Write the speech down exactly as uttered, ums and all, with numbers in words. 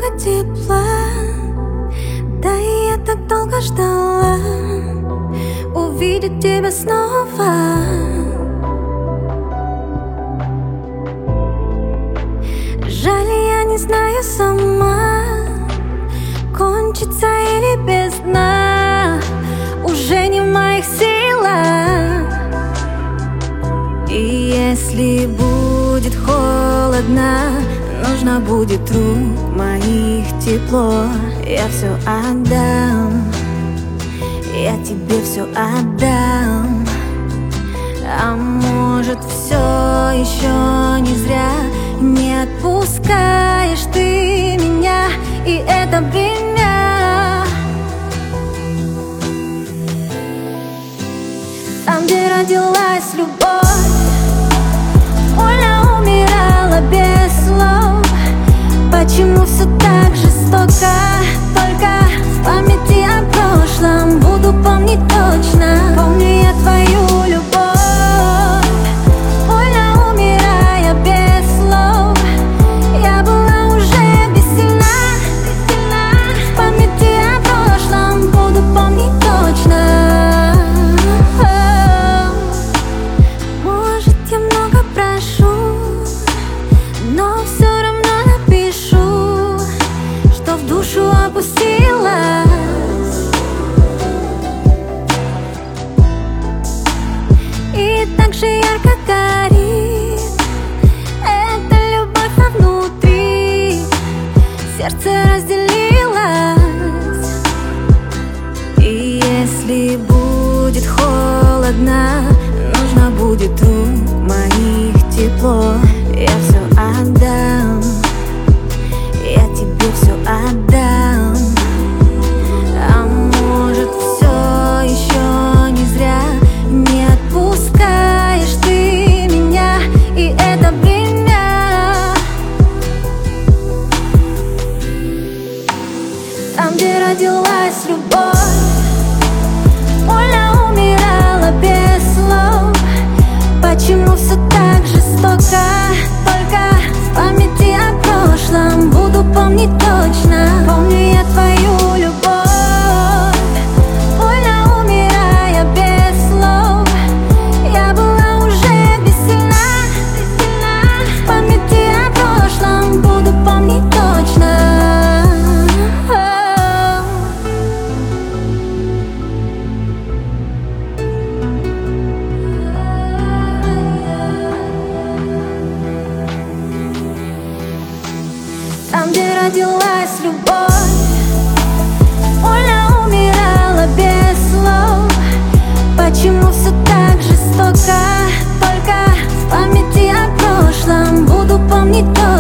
много тепла, да и я так долго ждала увидеть тебя снова. Жаль, я не знаю сама, кончится или без дна, уже не в моих силах. И если будет холодно, нужно будет рук моих тепло, я все отдам, я тебе все отдам. А может, все еще не зря, не отпускаешь ты меня, и это бремя. Там, где родилась любовь, больно умирала без слов. Почему все так жестоко? Только в памяти о прошлом буду помнить точно. Помню я твою любовь, больно умирая без слов. Я была уже бессильна. В памяти о прошлом буду помнить точно. Может, я много прошу, но все равно напишу, что в душу опустилась. И так же ярко горит эта любовь вовнутри, сердце разделилось. И если будет холодно, нужно будет рук моих тепло, я все отдам, я тебе все отдам. А может, все еще не зря, не отпускаешь ты меня, и это бремя. Там, где родилась любовь, больно умирала без слов. Почему все так жестоко? Только в памяти о прошлом буду помнить точно. Помню я твою любовь, больно умирая без слов. Я была уже бессильна. В памяти о прошлом буду помнить точно. Там, где родилась любовь, больно умирала без слов. Почему все так жестоко? Только в памяти о прошлом буду помнить то.